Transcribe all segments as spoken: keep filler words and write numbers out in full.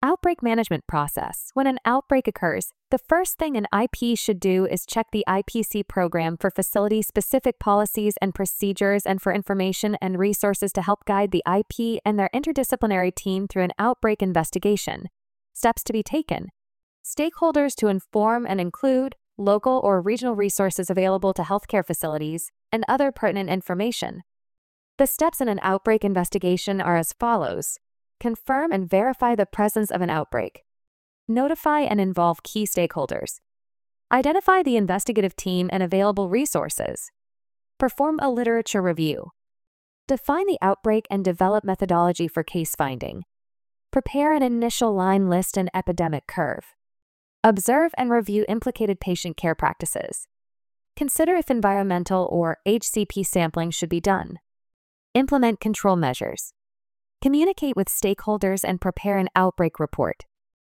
Outbreak management process. When an outbreak occurs, the first thing an I P should do is check the I P C program for facility-specific policies and procedures and for information and resources to help guide the I P and their interdisciplinary team through an outbreak investigation. Steps to be taken. Stakeholders to inform and include local or regional resources available to healthcare facilities and other pertinent information. The steps in an outbreak investigation are as follows. Confirm and verify the presence of an outbreak. Notify and involve key stakeholders. Identify the investigative team and available resources. Perform a literature review. Define the outbreak and develop methodology for case finding. Prepare an initial line list and epidemic curve. Observe and review implicated patient care practices. Consider if environmental or H C P sampling should be done. Implement control measures. Communicate with stakeholders and prepare an outbreak report.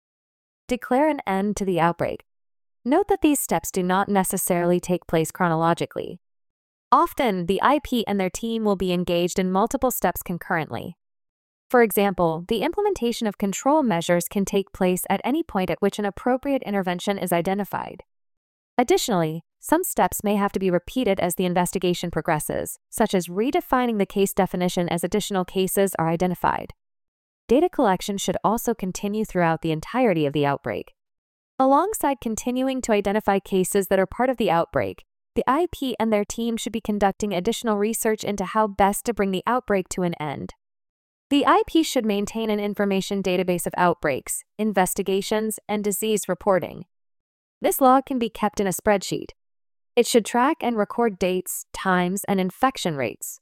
Declare an end to the outbreak. Note that these steps do not necessarily take place chronologically. Often, the I P and their team will be engaged in multiple steps concurrently. For example, the implementation of control measures can take place at any point at which an appropriate intervention is identified. Additionally, some steps may have to be repeated as the investigation progresses, such as redefining the case definition as additional cases are identified. Data collection should also continue throughout the entirety of the outbreak. Alongside continuing to identify cases that are part of the outbreak, the I P and their team should be conducting additional research into how best to bring the outbreak to an end. The I P should maintain an information database of outbreaks, investigations, and disease reporting. This log can be kept in a spreadsheet. It should track and record dates, times, and infection rates.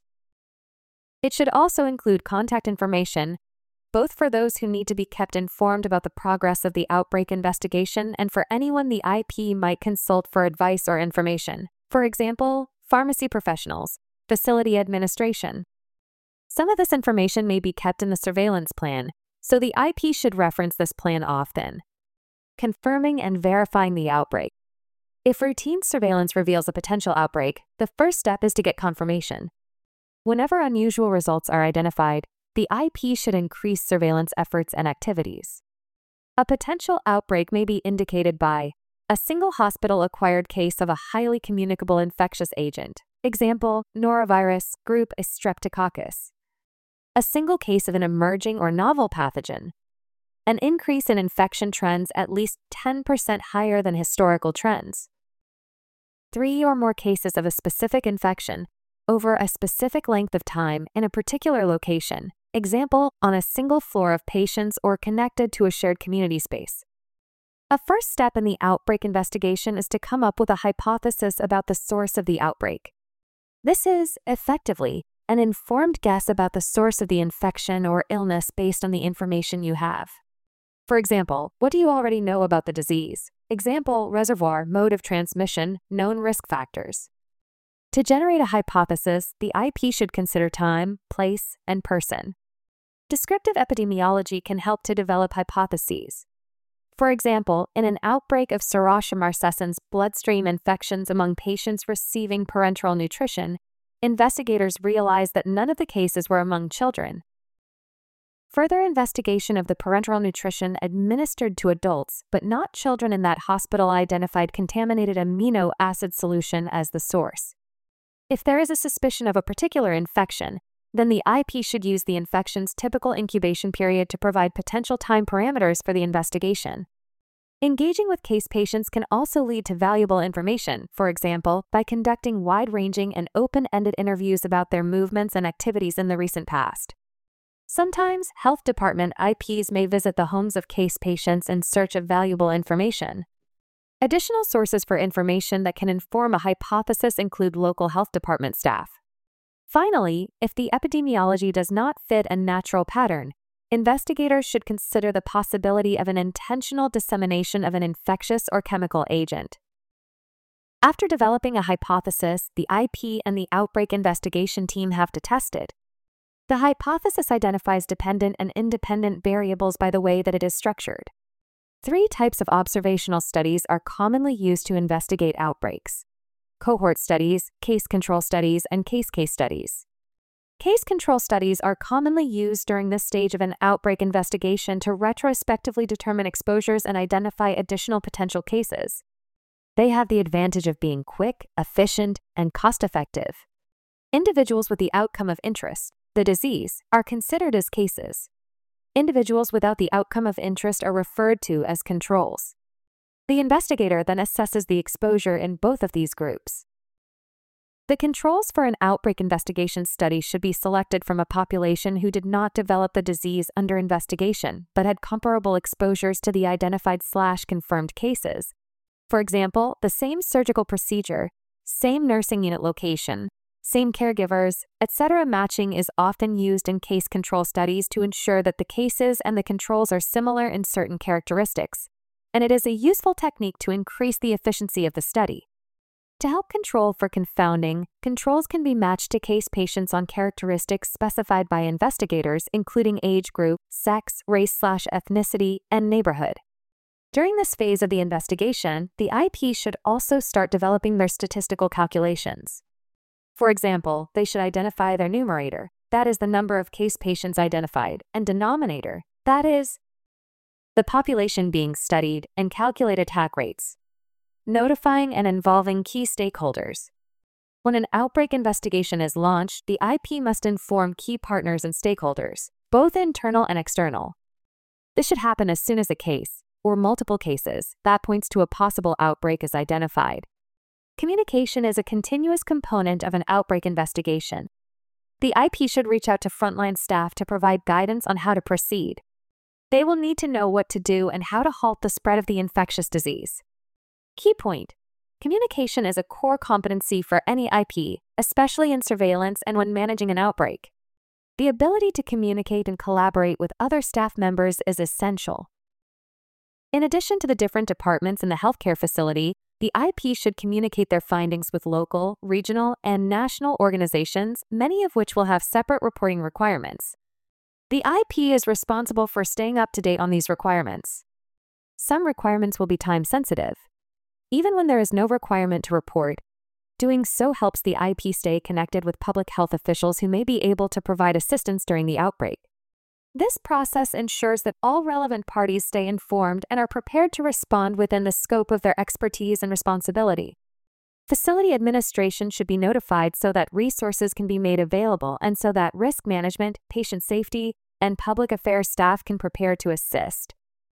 It should also include contact information, both for those who need to be kept informed about the progress of the outbreak investigation and for anyone the I P might consult for advice or information. For example, pharmacy professionals, facility administration. Some of this information may be kept in the surveillance plan, so the I P should reference this plan often. Confirming and verifying the outbreak. If routine surveillance reveals a potential outbreak, the first step is to get confirmation. Whenever unusual results are identified, the I P should increase surveillance efforts and activities. A potential outbreak may be indicated by a single hospital-acquired case of a highly communicable infectious agent, example, norovirus, group is Streptococcus. A single case of an emerging or novel pathogen. An increase in infection trends at least ten percent higher than historical trends. Three or more cases of a specific infection over a specific length of time in a particular location, example, on a single floor of patients or connected to a shared community space. A first step in the outbreak investigation is to come up with a hypothesis about the source of the outbreak. This is, effectively, an informed guess about the source of the infection or illness based on the information you have. For example, what do you already know about the disease? Example, reservoir, mode of transmission, known risk factors. To generate a hypothesis, the I P should consider time, place, and person. Descriptive epidemiology can help to develop hypotheses. For example, in an outbreak of Serratia marcescens bloodstream infections among patients receiving parenteral nutrition, investigators realized that none of the cases were among children. Further investigation of the parenteral nutrition administered to adults, but not children in that hospital, identified contaminated amino acid solution as the source. If there is a suspicion of a particular infection, then the I P should use the infection's typical incubation period to provide potential time parameters for the investigation. Engaging with case patients can also lead to valuable information, for example, by conducting wide-ranging and open-ended interviews about their movements and activities in the recent past. Sometimes, health department I Ps may visit the homes of case patients in search of valuable information. Additional sources for information that can inform a hypothesis include local health department staff. Finally, if the epidemiology does not fit a natural pattern, investigators should consider the possibility of an intentional dissemination of an infectious or chemical agent. After developing a hypothesis, the I P and the outbreak investigation team have to test it. The hypothesis identifies dependent and independent variables by the way that it is structured. Three types of observational studies are commonly used to investigate outbreaks: cohort studies, case control studies, and case-case studies. Case control studies are commonly used during this stage of an outbreak investigation to retrospectively determine exposures and identify additional potential cases. They have the advantage of being quick, efficient, and cost-effective. Individuals with the outcome of interest, the disease, are considered as cases. Individuals without the outcome of interest are referred to as controls. The investigator then assesses the exposure in both of these groups. The controls for an outbreak investigation study should be selected from a population who did not develop the disease under investigation but had comparable exposures to the identified slash confirmed cases. For example, the same surgical procedure, same nursing unit location, same caregivers, et cetera. Matching is often used in case control studies to ensure that the cases and the controls are similar in certain characteristics, and it is a useful technique to increase the efficiency of the study. To help control for confounding, controls can be matched to case patients on characteristics specified by investigators, including age group, sex, race/ethnicity, and neighborhood. During this phase of the investigation, the I P should also start developing their statistical calculations. For example, they should identify their numerator, that is the number of case patients identified, and denominator, that is the population being studied, and calculate attack rates. Notifying and involving key stakeholders. When an outbreak investigation is launched, the I P must inform key partners and stakeholders, both internal and external. This should happen as soon as a case, or multiple cases, that points to a possible outbreak is identified. Communication is a continuous component of an outbreak investigation. The I P should reach out to frontline staff to provide guidance on how to proceed. They will need to know what to do and how to halt the spread of the infectious disease. Key point: communication is a core competency for any I P, especially in surveillance and when managing an outbreak. The ability to communicate and collaborate with other staff members is essential. In addition to the different departments in the healthcare facility, the I P should communicate their findings with local, regional, and national organizations, many of which will have separate reporting requirements. The I P is responsible for staying up to date on these requirements. Some requirements will be time-sensitive. Even when there is no requirement to report, doing so helps the I P stay connected with public health officials who may be able to provide assistance during the outbreak. This process ensures that all relevant parties stay informed and are prepared to respond within the scope of their expertise and responsibility. Facility administration should be notified so that resources can be made available and so that risk management, patient safety, and public affairs staff can prepare to assist.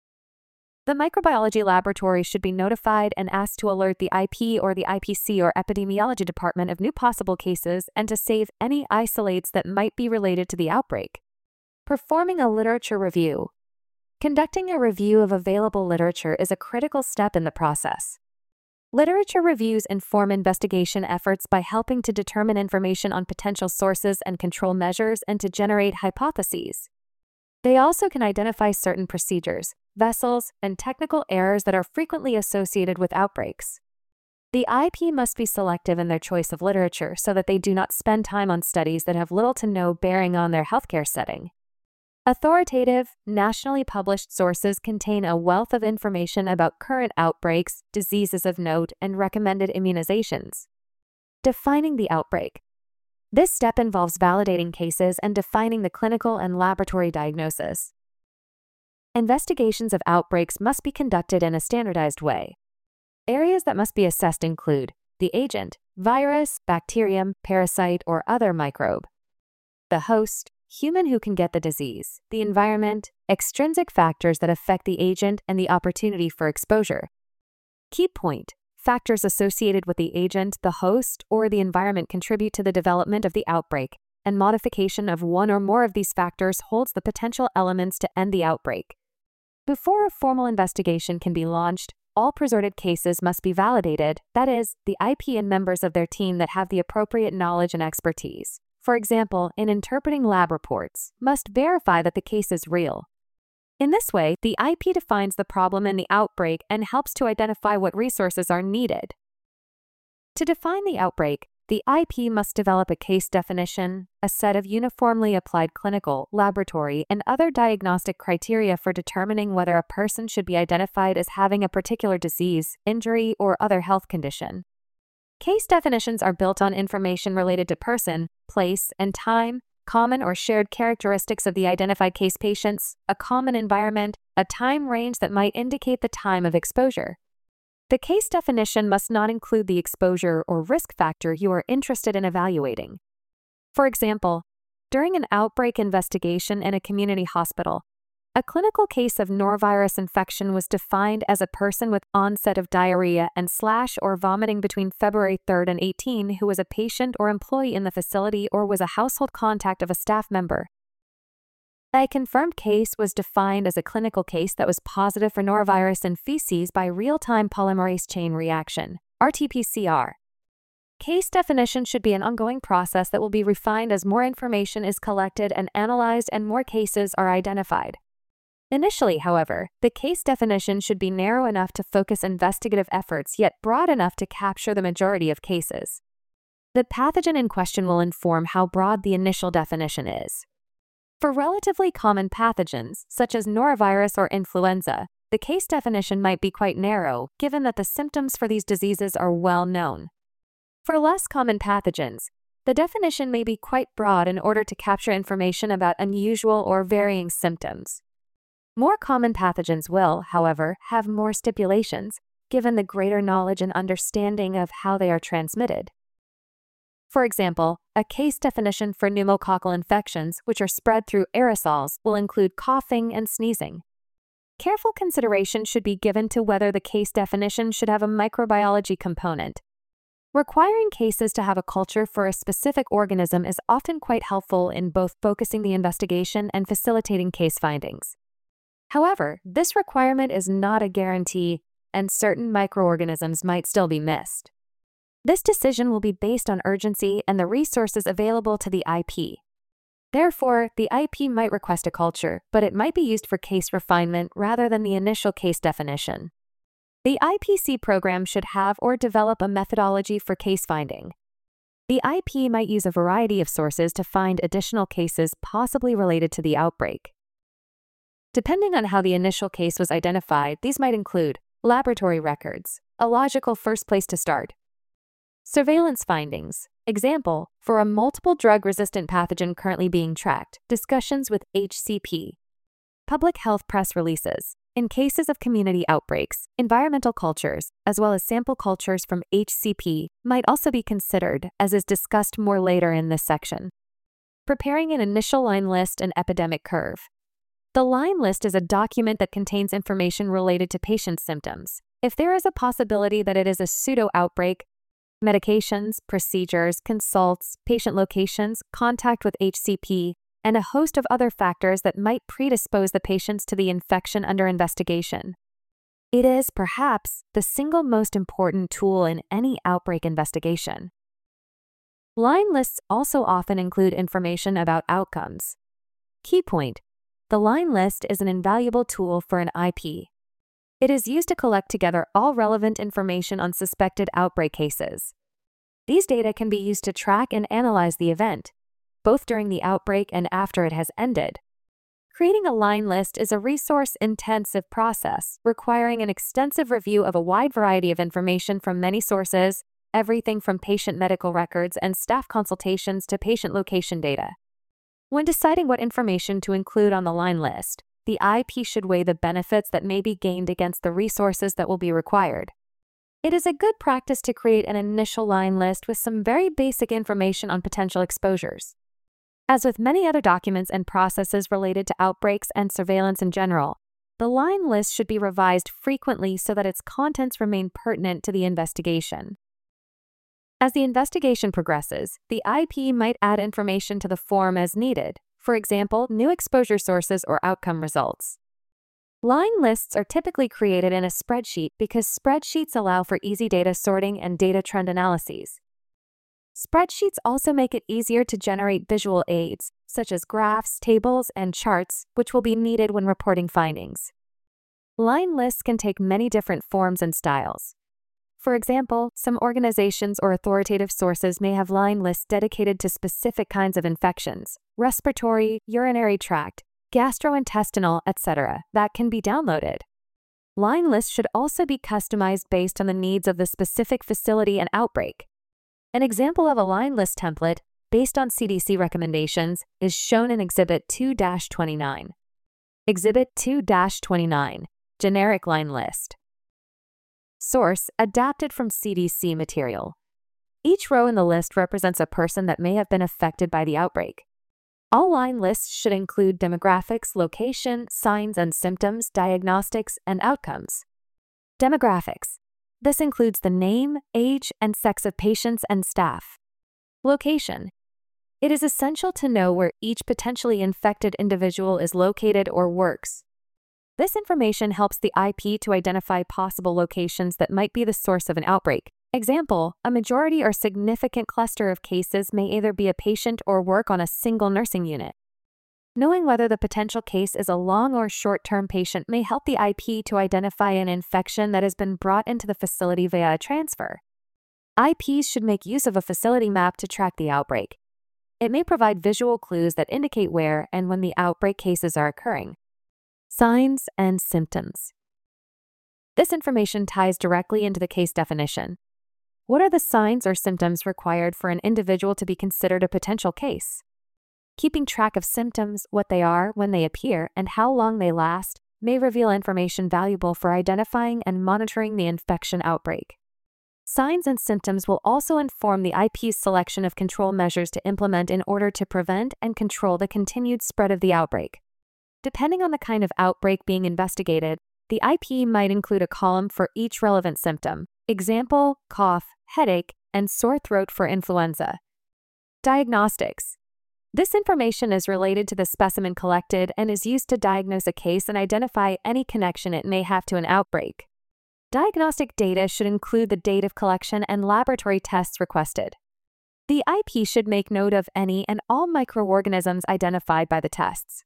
The microbiology laboratory should be notified and asked to alert the I P or the I P C or epidemiology department of new possible cases and to save any isolates that might be related to the outbreak. Performing a literature review. Conducting a review of available literature is a critical step in the process. Literature reviews inform investigation efforts by helping to determine information on potential sources and control measures and to generate hypotheses. They also can identify certain procedures, vessels, and technical errors that are frequently associated with outbreaks. The I P must be selective in their choice of literature so that they do not spend time on studies that have little to no bearing on their healthcare setting. Authoritative, nationally published sources contain a wealth of information about current outbreaks, diseases of note, and recommended immunizations. Defining the outbreak. This step involves validating cases and defining the clinical and laboratory diagnosis. Investigations of outbreaks must be conducted in a standardized way. Areas that must be assessed include the agent, virus, bacterium, parasite, or other microbe; the host, human who can get the disease; the environment, extrinsic factors that affect the agent and the opportunity for exposure. Key point: factors associated with the agent, the host, or the environment contribute to the development of the outbreak, and modification of one or more of these factors holds the potential elements to end the outbreak. Before a formal investigation can be launched, all presented cases must be validated, that is, the I P and members of their team that have the appropriate knowledge and expertise, for example, in interpreting lab reports, must verify that the case is real. In this way, the I P defines the problem in the outbreak and helps to identify what resources are needed. To define the outbreak, the I P must develop a case definition, a set of uniformly applied clinical, laboratory, and other diagnostic criteria for determining whether a person should be identified as having a particular disease, injury, or other health condition. Case definitions are built on information related to person, place, and time, common or shared characteristics of the identified case patients, a common environment, a time range that might indicate the time of exposure. The case definition must not include the exposure or risk factor you are interested in evaluating. For example, during an outbreak investigation in a community hospital, a clinical case of norovirus infection was defined as a person with onset of diarrhea and slash or vomiting between February third and eighteenth who was a patient or employee in the facility or was a household contact of a staff member. A confirmed case was defined as a clinical case that was positive for norovirus in feces by real-time polymerase chain reaction, R T P C R. Case definition should be an ongoing process that will be refined as more information is collected and analyzed and more cases are identified. Initially, however, the case definition should be narrow enough to focus investigative efforts yet broad enough to capture the majority of cases. The pathogen in question will inform how broad the initial definition is. For relatively common pathogens, such as norovirus or influenza, the case definition might be quite narrow, given that the symptoms for these diseases are well known. For less common pathogens, the definition may be quite broad in order to capture information about unusual or varying symptoms. More common pathogens will, however, have more stipulations, given the greater knowledge and understanding of how they are transmitted. For example, a case definition for pneumococcal infections, which are spread through aerosols, will include coughing and sneezing. Careful consideration should be given to whether the case definition should have a microbiology component. Requiring cases to have a culture for a specific organism is often quite helpful in both focusing the investigation and facilitating case findings. However, this requirement is not a guarantee, and certain microorganisms might still be missed. This decision will be based on urgency and the resources available to the I P. Therefore, the I P might request a culture, but it might be used for case refinement rather than the initial case definition. The I P C program should have or develop a methodology for case finding. The I P might use a variety of sources to find additional cases possibly related to the outbreak. Depending on how the initial case was identified, these might include laboratory records, a logical first place to start. Surveillance findings, example, for a multiple drug-resistant pathogen currently being tracked, discussions with H C P. Public health press releases. In cases of community outbreaks, environmental cultures, as well as sample cultures from H C P, might also be considered, as is discussed more later in this section. Preparing an initial line list and epidemic curve. The line list is a document that contains information related to patient symptoms. If there is a possibility that it is a pseudo-outbreak, medications, procedures, consults, patient locations, contact with H C P, and a host of other factors that might predispose the patients to the infection under investigation. It is, perhaps, the single most important tool in any outbreak investigation. Line lists also often include information about outcomes. Key point: the line list is an invaluable tool for an I P. It is used to collect together all relevant information on suspected outbreak cases. These data can be used to track and analyze the event, both during the outbreak and after it has ended. Creating a line list is a resource-intensive process, requiring an extensive review of a wide variety of information from many sources, everything from patient medical records and staff consultations to patient location data. When deciding what information to include on the line list, the I P should weigh the benefits that may be gained against the resources that will be required. It is a good practice to create an initial line list with some very basic information on potential exposures. As with many other documents and processes related to outbreaks and surveillance in general, the line list should be revised frequently so that its contents remain pertinent to the investigation. As the investigation progresses, the I P might add information to the form as needed, for example, new exposure sources or outcome results. Line lists are typically created in a spreadsheet because spreadsheets allow for easy data sorting and data trend analyses. Spreadsheets also make it easier to generate visual aids, such as graphs, tables, and charts, which will be needed when reporting findings. Line lists can take many different forms and styles. For example, some organizations or authoritative sources may have line lists dedicated to specific kinds of infections, respiratory, urinary tract, gastrointestinal, et cetera, that can be downloaded. Line lists should also be customized based on the needs of the specific facility and outbreak. An example of a line list template based on C D C recommendations, is shown in Exhibit two dash twenty-nine. Exhibit two dash twenty-nine, Generic Line List. Source: adapted from C D C material. Each row in the list represents a person that may have been affected by the outbreak. All line lists should include demographics, location, signs and symptoms, diagnostics, and outcomes. Demographics. This includes the name, age, and sex of patients and staff. Location. It is essential to know where each potentially infected individual is located or works. This information helps the I P to identify possible locations that might be the source of an outbreak. Example, a majority or significant cluster of cases may either be a patient or work on a single nursing unit. Knowing whether the potential case is a long or short-term patient may help the I P to identify an infection that has been brought into the facility via a transfer. I Ps should make use of a facility map to track the outbreak. It may provide visual clues that indicate where and when the outbreak cases are occurring. Signs and symptoms. This information ties directly into the case definition. What are the signs or symptoms required for an individual to be considered a potential case? Keeping track of symptoms, what they are, when they appear, and how long they last, may reveal information valuable for identifying and monitoring the infection outbreak. Signs and symptoms will also inform the I P's selection of control measures to implement in order to prevent and control the continued spread of the outbreak. Depending on the kind of outbreak being investigated, the I P might include a column for each relevant symptom. Example, cough, headache, and sore throat for influenza. Diagnostics. This information is related to the specimen collected and is used to diagnose a case and identify any connection it may have to an outbreak. Diagnostic data should include the date of collection and laboratory tests requested. The I P should make note of any and all microorganisms identified by the tests.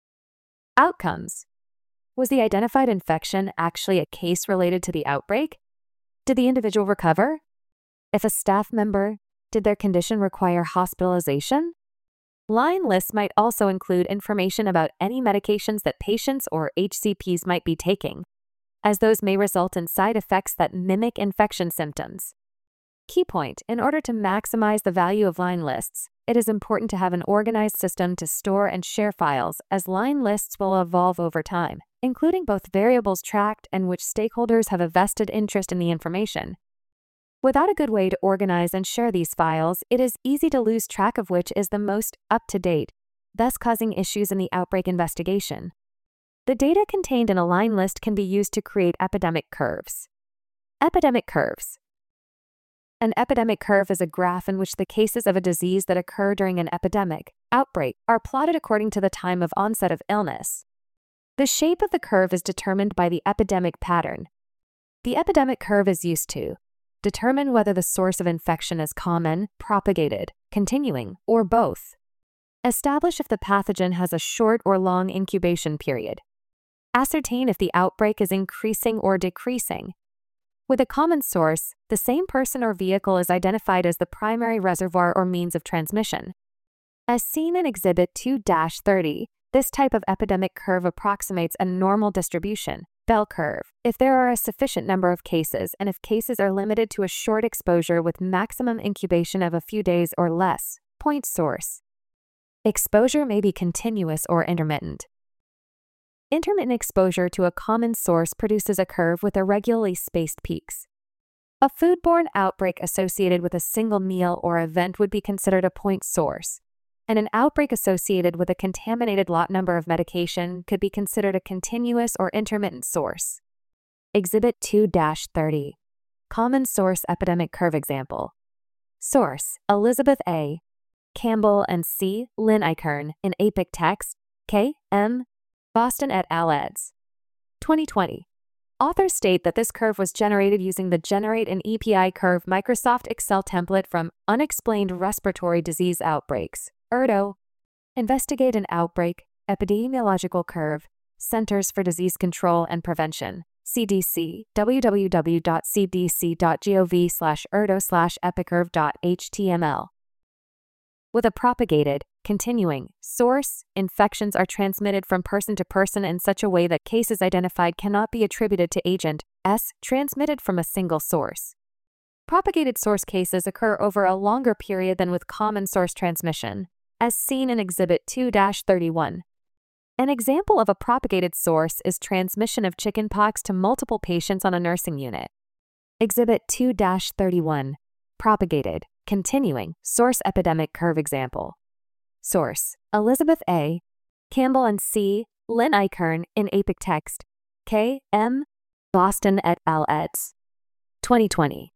Outcomes. Was the identified infection actually a case related to the outbreak? Did the individual recover? If a staff member, did their condition require hospitalization? Line lists might also include information about any medications that patients or H C Ps might be taking, as those may result in side effects that mimic infection symptoms. Key point: in order to maximize the value of line lists, it is important to have an organized system to store and share files, as line lists will evolve over time, including both variables tracked and which stakeholders have a vested interest in the information. Without a good way to organize and share these files, it is easy to lose track of which is the most up-to-date, thus causing issues in the outbreak investigation. The data contained in a line list can be used to create epidemic curves. Epidemic curves. An epidemic curve is a graph in which the cases of a disease that occur during an epidemic, outbreak, are plotted according to the time of onset of illness. The shape of the curve is determined by the epidemic pattern. The epidemic curve is used to determine whether the source of infection is common, propagated, continuing, or both. Establish if the pathogen has a short or long incubation period. Ascertain if the outbreak is increasing or decreasing. With a common source, the same person or vehicle is identified as the primary reservoir or means of transmission. As seen in Exhibit two dash thirty, this type of epidemic curve approximates a normal distribution, bell curve, if there are a sufficient number of cases and if cases are limited to a short exposure with maximum incubation of a few days or less. Point source. Exposure may be continuous or intermittent. Intermittent exposure to a common source produces a curve with irregularly spaced peaks. A foodborne outbreak associated with a single meal or event would be considered a point source, and an outbreak associated with a contaminated lot number of medication could be considered a continuous or intermittent source. Exhibit two dash thirty. Common source epidemic curve example. Source: Elizabeth A. Campbell and C. Lynn Eichern in A P I C text, K. M. Boston et al. eds. twenty twenty. Authors state that this curve was generated using the Generate an E P I Curve Microsoft Excel template from Unexplained Respiratory Disease Outbreaks, ERDO. Investigate an Outbreak, Epidemiological Curve, Centers for Disease Control and Prevention, C D C, w w w dot c d c dot gov slash erdo slash epicurve dot h t m l. With a propagated, continuing source, infections are transmitted from person to person in such a way that cases identified cannot be attributed to agent S transmitted from a single source. Propagated source cases occur over a longer period than with common source transmission, as seen in Exhibit two dash thirty-one. An example of a propagated source is transmission of chickenpox to multiple patients on a nursing unit. Exhibit two dash thirty-one. Propagated, continuing, source epidemic curve example. Source: Elizabeth A. Campbell and C. Lynn Eichhorn in A P I C Text. K. M. Boston et al. eds. twenty twenty.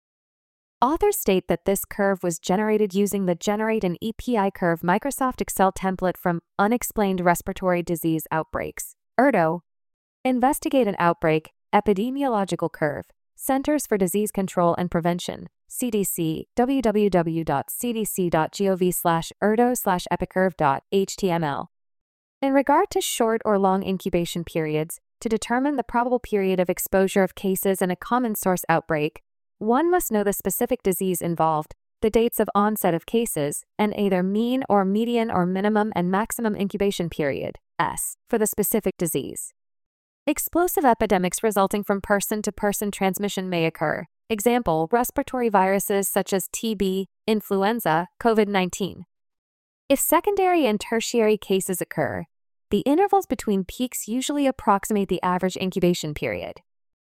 Authors state that this curve was generated using the Generate an E P I Curve Microsoft Excel template from Unexplained Respiratory Disease Outbreaks, ERDO. Investigate an Outbreak, Epidemiological Curve, Centers for Disease Control and Prevention, C D C, w w w dot c d c dot gov slash erdo slash epicurve dot h t m l. In regard to short or long incubation periods, to determine the probable period of exposure of cases in a common source outbreak, one must know the specific disease involved, the dates of onset of cases, and either mean or median or minimum and maximum incubation period, S, for the specific disease. Explosive epidemics resulting from person-to-person transmission may occur. Example, respiratory viruses such as T B, influenza, COVID nineteen. If secondary and tertiary cases occur, the intervals between peaks usually approximate the average incubation period.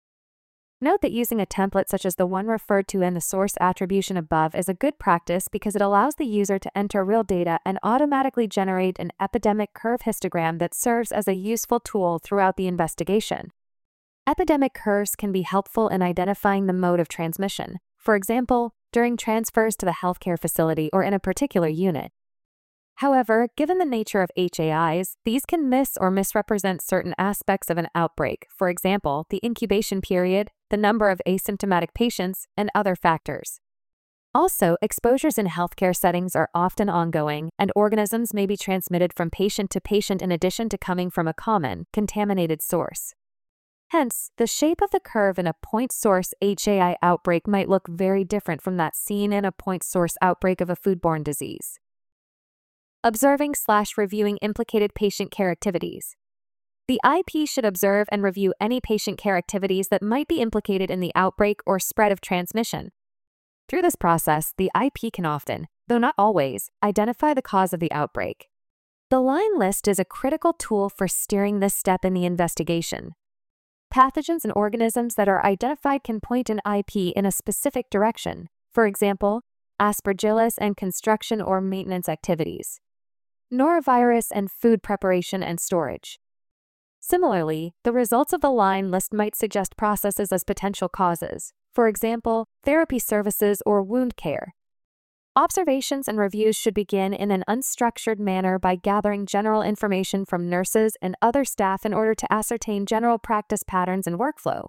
Note that using a template such as the one referred to in the source attribution above is a good practice because it allows the user to enter real data and automatically generate an epidemic curve histogram that serves as a useful tool throughout the investigation. Epidemic curves can be helpful in identifying the mode of transmission, for example, during transfers to the healthcare facility or in a particular unit. However, given the nature of H A Is, these can miss or misrepresent certain aspects of an outbreak, for example, the incubation period, the number of asymptomatic patients, and other factors. Also, exposures in healthcare settings are often ongoing, and organisms may be transmitted from patient to patient in addition to coming from a common, contaminated source. Hence, the shape of the curve in a point source H A I outbreak might look very different from that seen in a point source outbreak of a foodborne disease. Observing slash reviewing implicated patient care activities. The I P should observe and review any patient care activities that might be implicated in the outbreak or spread of transmission. Through this process, the I P can often, though not always, identify the cause of the outbreak. The line list is a critical tool for steering this step in the investigation. Pathogens and organisms that are identified can point an I P in a specific direction, for example, Aspergillus and construction or maintenance activities, norovirus and food preparation and storage. Similarly, the results of the line list might suggest processes as potential causes, for example, therapy services or wound care. Observations and reviews should begin in an unstructured manner by gathering general information from nurses and other staff in order to ascertain general practice patterns and workflow.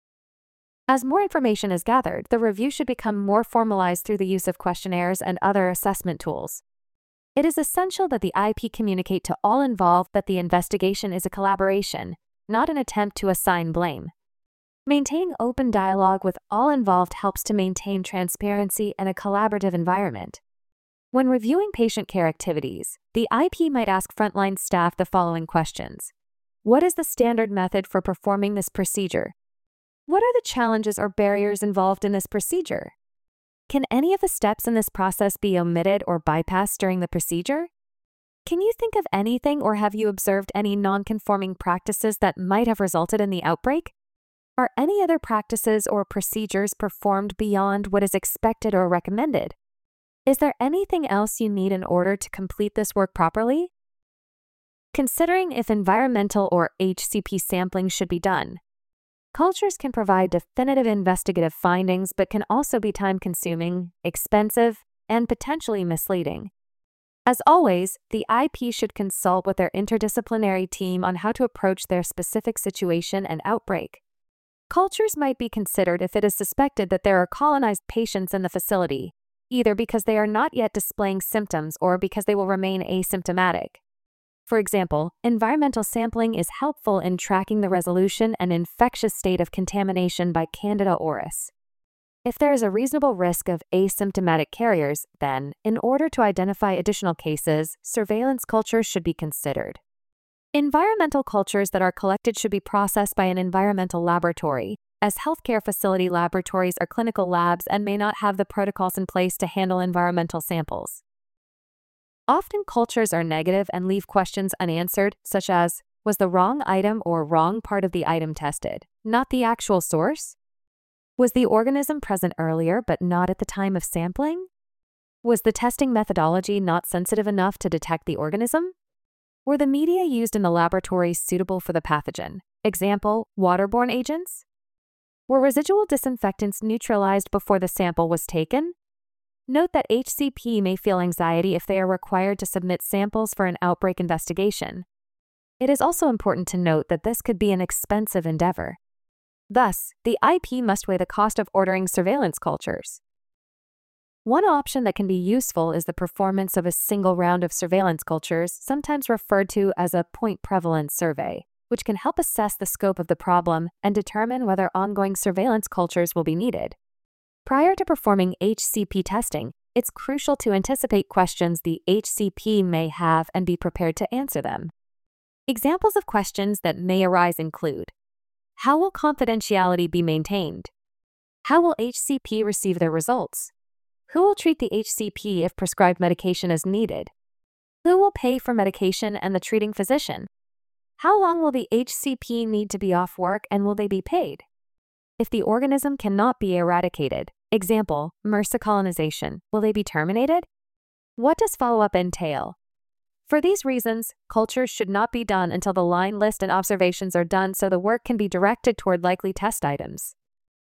As more information is gathered, the review should become more formalized through the use of questionnaires and other assessment tools. It is essential that the I P communicate to all involved that the investigation is a collaboration, not an attempt to assign blame. Maintaining open dialogue with all involved helps to maintain transparency and a collaborative environment. When reviewing patient care activities, the I P might ask frontline staff the following questions. What is the standard method for performing this procedure? What are the challenges or barriers involved in this procedure? Can any of the steps in this process be omitted or bypassed during the procedure? Can you think of anything or have you observed any non-conforming practices that might have resulted in the outbreak? Are any other practices or procedures performed beyond what is expected or recommended? Is there anything else you need in order to complete this work properly? Considering if environmental or H C P sampling should be done. Cultures can provide definitive investigative findings but can also be time-consuming, expensive, and potentially misleading. As always, the I P should consult with their interdisciplinary team on how to approach their specific situation and outbreak. Cultures might be considered if it is suspected that there are colonized patients in the facility, either because they are not yet displaying symptoms or because they will remain asymptomatic. For example, environmental sampling is helpful in tracking the resolution and infectious state of contamination by Candida auris. If there is a reasonable risk of asymptomatic carriers, then, in order to identify additional cases, surveillance cultures should be considered. Environmental cultures that are collected should be processed by an environmental laboratory, as healthcare facility laboratories are clinical labs and may not have the protocols in place to handle environmental samples. Often cultures are negative and leave questions unanswered, such as, was the wrong item or wrong part of the item tested, not the actual source? Was the organism present earlier but not at the time of sampling? Was the testing methodology not sensitive enough to detect the organism? Were the media used in the laboratory suitable for the pathogen? Example, waterborne agents? Were residual disinfectants neutralized before the sample was taken? Note that H C P may feel anxiety if they are required to submit samples for an outbreak investigation. It is also important to note that this could be an expensive endeavor. Thus, the I P must weigh the cost of ordering surveillance cultures. One option that can be useful is the performance of a single round of surveillance cultures, sometimes referred to as a point prevalence survey, which can help assess the scope of the problem and determine whether ongoing surveillance cultures will be needed. Prior to performing H C P testing, it's crucial to anticipate questions the H C P may have and be prepared to answer them. Examples of questions that may arise include: how will confidentiality be maintained? How will H C P receive their results? Who will treat the H C P if prescribed medication is needed? Who will pay for medication and the treating physician? How long will the H C P need to be off work and will they be paid? If the organism cannot be eradicated, example, MRSA colonization, will they be terminated? What does follow-up entail? For these reasons, cultures should not be done until the line list and observations are done so the work can be directed toward likely test items.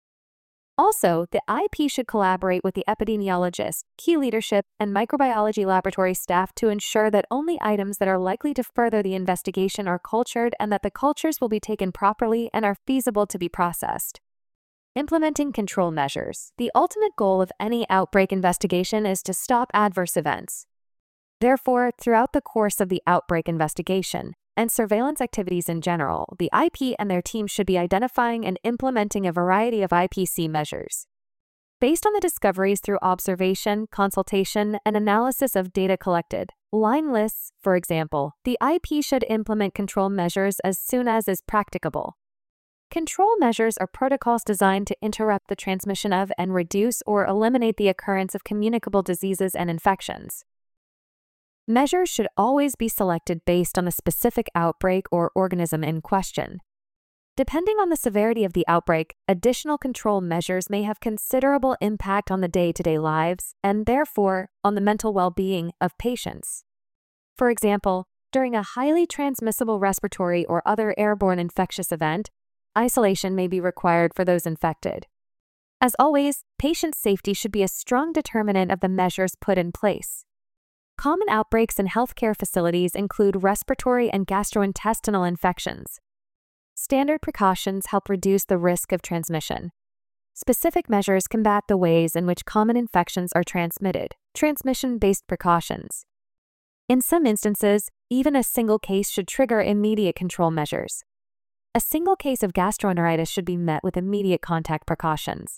Also, the I P should collaborate with the epidemiologist, key leadership, and microbiology laboratory staff to ensure that only items that are likely to further the investigation are cultured and that the cultures will be taken properly and are feasible to be processed. Implementing control measures. The ultimate goal of any outbreak investigation is to stop adverse events. Therefore, throughout the course of the outbreak investigation and surveillance activities in general, the I P and their team should be identifying and implementing a variety of I P C measures. Based on the discoveries through observation, consultation, and analysis of data collected, line lists, for example, the I P should implement control measures as soon as is practicable. Control measures are protocols designed to interrupt the transmission of and reduce or eliminate the occurrence of communicable diseases and infections. Measures should always be selected based on the specific outbreak or organism in question. Depending on the severity of the outbreak, additional control measures may have considerable impact on the day-to-day lives and, therefore, on the mental well-being of patients. For example, during a highly transmissible respiratory or other airborne infectious event, isolation may be required for those infected. As always, patient safety should be a strong determinant of the measures put in place. Common outbreaks in healthcare facilities include respiratory and gastrointestinal infections. Standard precautions help reduce the risk of transmission. Specific measures combat the ways in which common infections are transmitted, transmission-based precautions. In some instances, even a single case should trigger immediate control measures. A single case of gastroenteritis should be met with immediate contact precautions.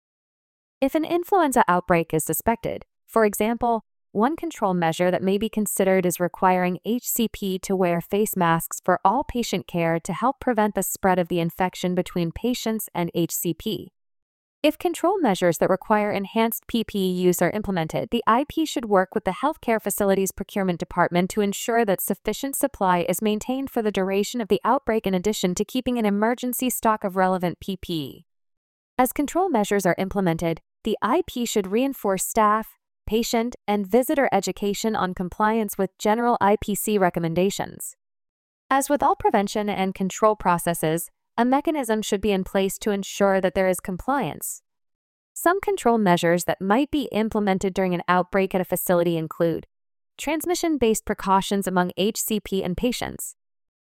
If an influenza outbreak is suspected, for example, one control measure that may be considered is requiring H C P to wear face masks for all patient care to help prevent the spread of the infection between patients and H C P. If control measures that require enhanced P P E use are implemented, the I P should work with the healthcare facilities procurement department to ensure that sufficient supply is maintained for the duration of the outbreak in addition to keeping an emergency stock of relevant P P E. As control measures are implemented, the I P should reinforce staff, patient, and visitor education on compliance with general I P C recommendations. As with all prevention and control processes, a mechanism should be in place to ensure that there is compliance. Some control measures that might be implemented during an outbreak at a facility include transmission-based precautions among H C P and patients,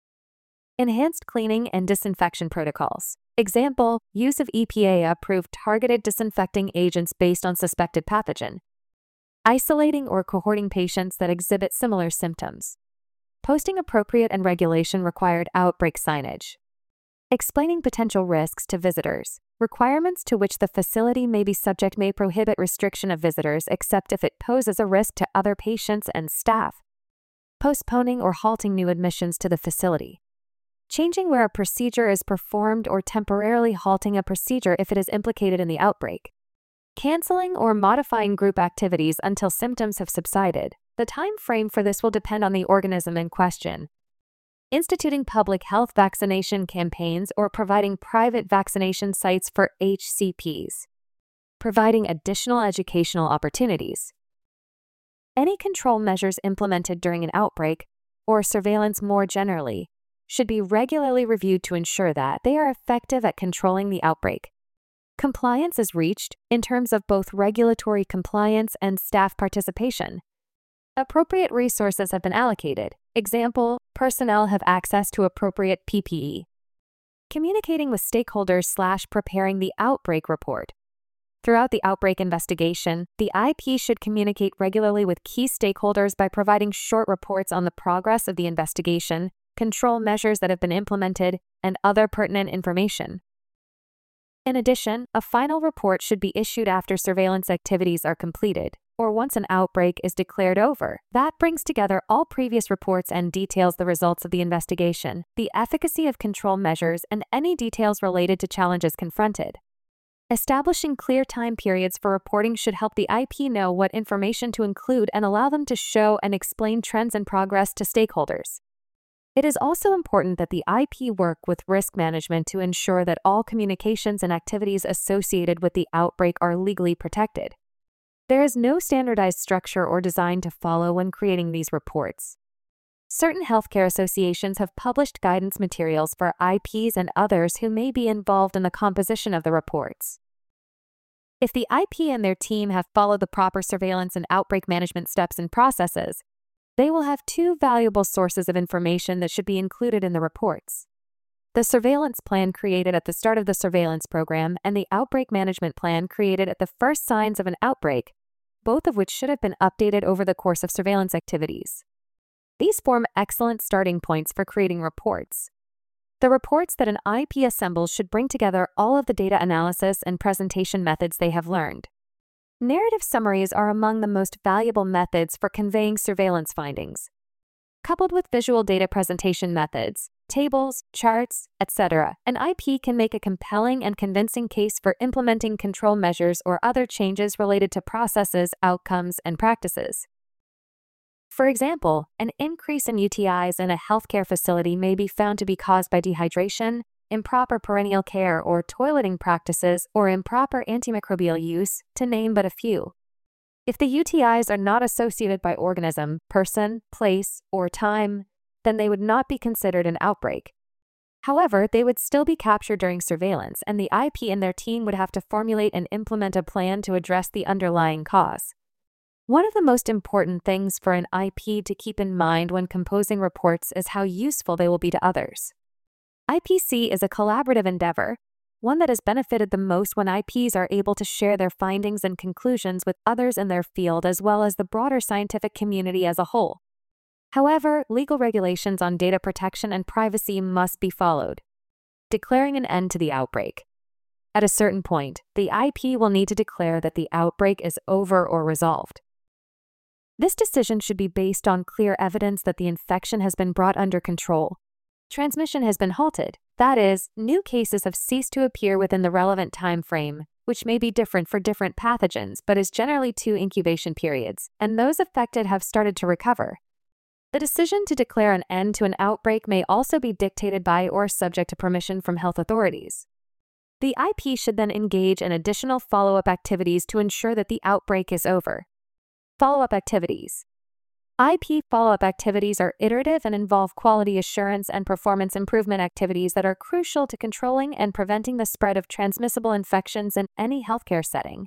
enhanced cleaning and disinfection protocols. Example, use of E P A-approved targeted disinfecting agents based on suspected pathogen, isolating or cohorting patients that exhibit similar symptoms, posting appropriate and regulation-required outbreak signage, explaining potential risks to visitors. Requirements to which the facility may be subject may prohibit restriction of visitors except if it poses a risk to other patients and staff, postponing or halting new admissions to the facility. changing where a procedure is performed or temporarily halting a procedure if it is implicated in the outbreak, canceling or modifying group activities until symptoms have subsided. The time frame for this will depend on the organism in question. Instituting public health vaccination campaigns or providing private vaccination sites for H C Ps. Providing additional educational opportunities. Any control measures implemented during an outbreak, or surveillance more generally, should be regularly reviewed to ensure that they are effective at controlling the outbreak. Compliance is reached in terms of both regulatory compliance and staff participation. Appropriate resources have been allocated. Example, personnel have access to appropriate P P E. Communicating with stakeholders slash preparing the outbreak report. Throughout the outbreak investigation, the I P should communicate regularly with key stakeholders by providing short reports on the progress of the investigation, control measures that have been implemented, and other pertinent information. In addition, a final report should be issued after surveillance activities are completed, or once an outbreak is declared over. That brings together all previous reports and details the results of the investigation, the efficacy of control measures, and any details related to challenges confronted. Establishing clear time periods for reporting should help the I P know what information to include and allow them to show and explain trends and progress to stakeholders. It is also important that the I P work with risk management to ensure that all communications and activities associated with the outbreak are legally protected. There is no standardized structure or design to follow when creating these reports. Certain healthcare associations have published guidance materials for I Ps and others who may be involved in the composition of the reports. If the I P and their team have followed the proper surveillance and outbreak management steps and processes, they will have two valuable sources of information that should be included in the reports: the surveillance plan created at the start of the surveillance program and the outbreak management plan created at the first signs of an outbreak, both of which should have been updated over the course of surveillance activities. These form excellent starting points for creating reports. The reports that an I P assembles should bring together all of the data analysis and presentation methods they have learned. Narrative summaries are among the most valuable methods for conveying surveillance findings. Coupled with visual data presentation methods, tables, charts, et cetera, an I P can make a compelling and convincing case for implementing control measures or other changes related to processes, outcomes, and practices. For example, an increase in U T Is in a healthcare facility may be found to be caused by dehydration, improper perennial care or toileting practices, or improper antimicrobial use, to name but a few. If the U T Is are not associated by organism, person, place, or time, then they would not be considered an outbreak. However, they would still be captured during surveillance, and the I P and their team would have to formulate and implement a plan to address the underlying cause. One of the most important things for an I P to keep in mind when composing reports is how useful they will be to others. I P C is a collaborative endeavor, one that has benefited the most when I Ps are able to share their findings and conclusions with others in their field as well as the broader scientific community as a whole. However, legal regulations on data protection and privacy must be followed. Declaring an end to the outbreak. At a certain point, the I P will need to declare that the outbreak is over or resolved. This decision should be based on clear evidence that the infection has been brought under control. Transmission has been halted, that is, new cases have ceased to appear within the relevant time frame, which may be different for different pathogens but is generally two incubation periods, and those affected have started to recover. The decision to declare an end to an outbreak may also be dictated by or subject to permission from health authorities. The I P should then engage in additional follow-up activities to ensure that the outbreak is over. Follow-up activities. I P follow-up activities are iterative and involve quality assurance and performance improvement activities that are crucial to controlling and preventing the spread of transmissible infections in any healthcare setting.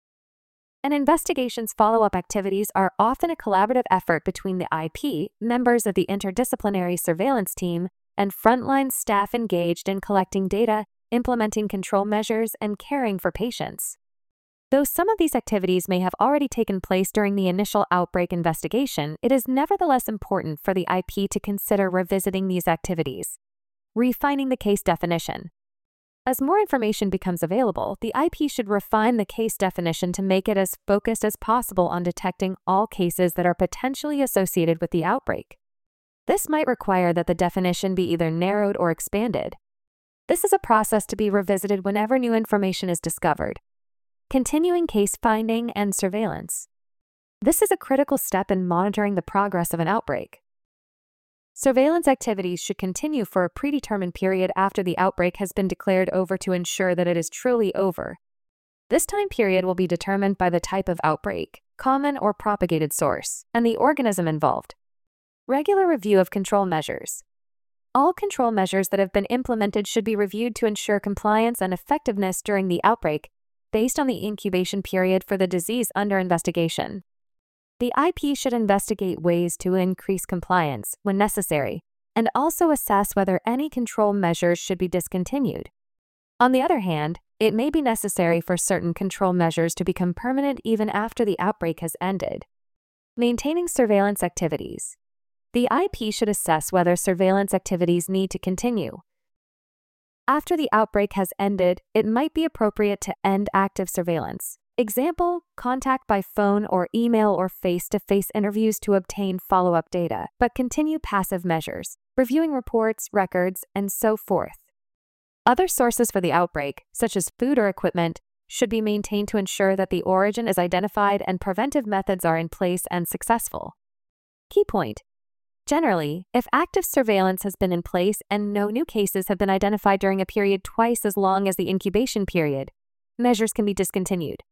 An investigation's follow-up activities are often a collaborative effort between the I P, members of the interdisciplinary surveillance team, and frontline staff engaged in collecting data, implementing control measures, and caring for patients. Though some of these activities may have already taken place during the initial outbreak investigation, it is nevertheless important for the I P to consider revisiting these activities. Refining the case definition. As more information becomes available, the I P should refine the case definition to make it as focused as possible on detecting all cases that are potentially associated with the outbreak. This might require that the definition be either narrowed or expanded. This is a process to be revisited whenever new information is discovered. Continuing case finding and surveillance. This is a critical step in monitoring the progress of an outbreak. Surveillance activities should continue for a predetermined period after the outbreak has been declared over to ensure that it is truly over. This time period will be determined by the type of outbreak, common or propagated source, and the organism involved. Regular review of control measures. All control measures that have been implemented should be reviewed to ensure compliance and effectiveness during the outbreak, based on the incubation period for the disease under investigation. The I P should investigate ways to increase compliance when necessary, and also assess whether any control measures should be discontinued. On the other hand, it may be necessary for certain control measures to become permanent even after the outbreak has ended. Maintaining surveillance activities. The I P should assess whether surveillance activities need to continue. After the outbreak has ended, it might be appropriate to end active surveillance. Example, contact by phone or email or face-to-face interviews to obtain follow-up data, but continue passive measures, reviewing reports, records, and so forth. Other sources for the outbreak, such as food or equipment, should be maintained to ensure that the origin is identified and preventive methods are in place and successful. Key point. Generally, if active surveillance has been in place and no new cases have been identified during a period twice as long as the incubation period, measures can be discontinued.